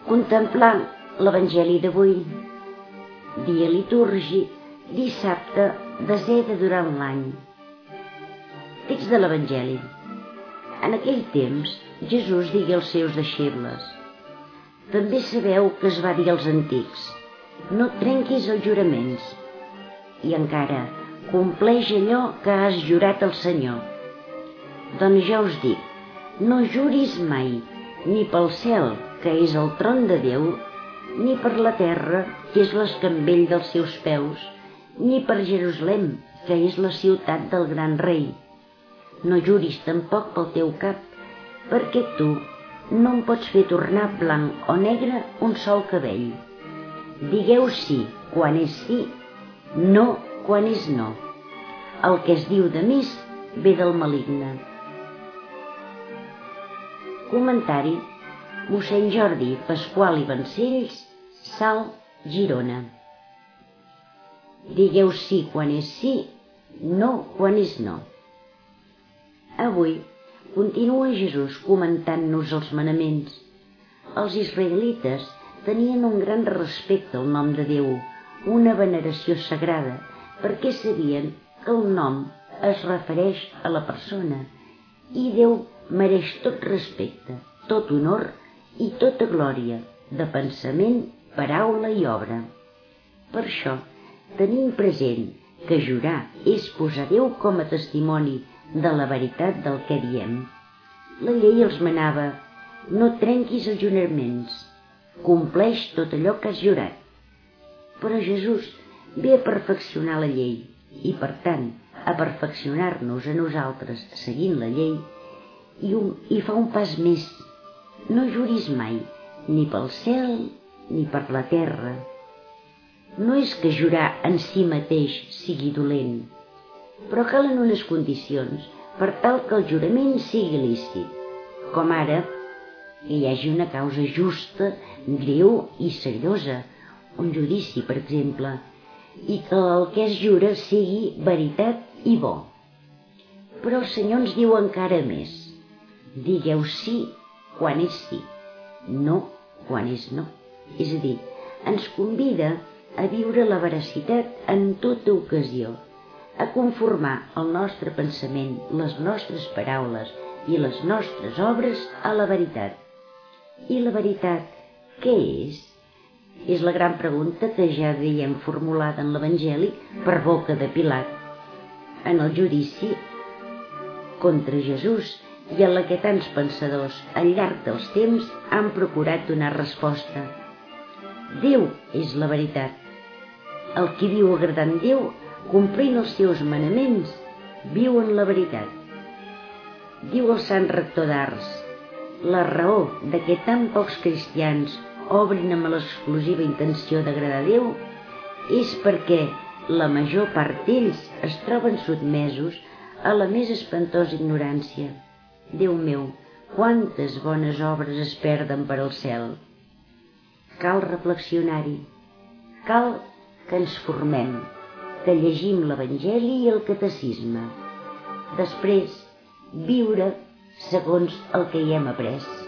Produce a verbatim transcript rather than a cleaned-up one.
Contemplar l'Evangeli d'avui, dia litúrgic, dissabte, desè de durant l'any. Text de l'Evangeli. En aquell temps, Jesús digué als seus deixebles: també sabeu que es va dir als antics: no trenquis els juraments. I encara, compleix allò que has jurat al Senyor. Doncs ja us dic, no juris mai, ni pel cel, que és el tron de Déu, ni per la terra, que és l'escambell dels seus peus, ni per Jerusalem, que és la ciutat del gran rei. No juris tampoc pel teu cap, perquè tu no em pots fer tornar blanc o negre un sol cabell. Digueu sí quan és sí, no quan és no. El que es diu de més ve del maligne. Comentari: mossèn Jordi Pasqual i Vancells, Salt, Girona. Digueu sí quan és sí, no quan és no. Avui continua Jesús comentant-nos els manaments. Els israelites tenien un gran respecte al nom de Déu, una veneració sagrada, perquè sabien que el nom es refereix a la persona i Déu mereix tot respecte, tot honor i tota glòria, de pensament, paraula i obra. Per això, tenim present que jurar és posar Déu com a testimoni de la veritat del que diem. La llei els manava: no trenquis els juraments, compleix tot allò que has jurat. Però Jesús ve a perfeccionar la llei i, per tant, a perfeccionar-nos a nosaltres seguint la llei, i, un, i fa un pas més: no juris mai, ni pel cel ni per la terra. No és que jurar en si mateix sigui dolent, però calen unes condicions per tal que el jurament sigui lícit, com ara que hi hagi una causa justa, greu i seriosa, un judici, per exemple, i que el que es jura sigui veritat i bo. Però el Senyor ens diu encara més: digueu sí quan és sí, no quan és no. És a dir, ens convida a viure la veracitat en tota ocasió, a conformar el nostre pensament, les nostres paraules i les nostres obres a la veritat. I la veritat, què és? És la gran pregunta que ja veiem formulada en l'Evangeli per boca de Pilat, en el judici contra Jesús, i en la que tants pensadors al llarg dels temps han procurat donar resposta. Déu és la veritat. El qui viu agradant Déu, complint els seus manaments, viu en la veritat. Diu el sant rector d'Ars: la raó de que tan pocs cristians obrin amb l'exclusiva intenció d'agradar a Déu és perquè la major part d'ells es troben sotmesos a la més espantosa ignorància. Déu meu, quantes bones obres es perden per al cel! Cal reflexionar-hi, cal que ens formem, que llegim l'Evangeli i el catecisme. Després, viure segons el que hi hem après.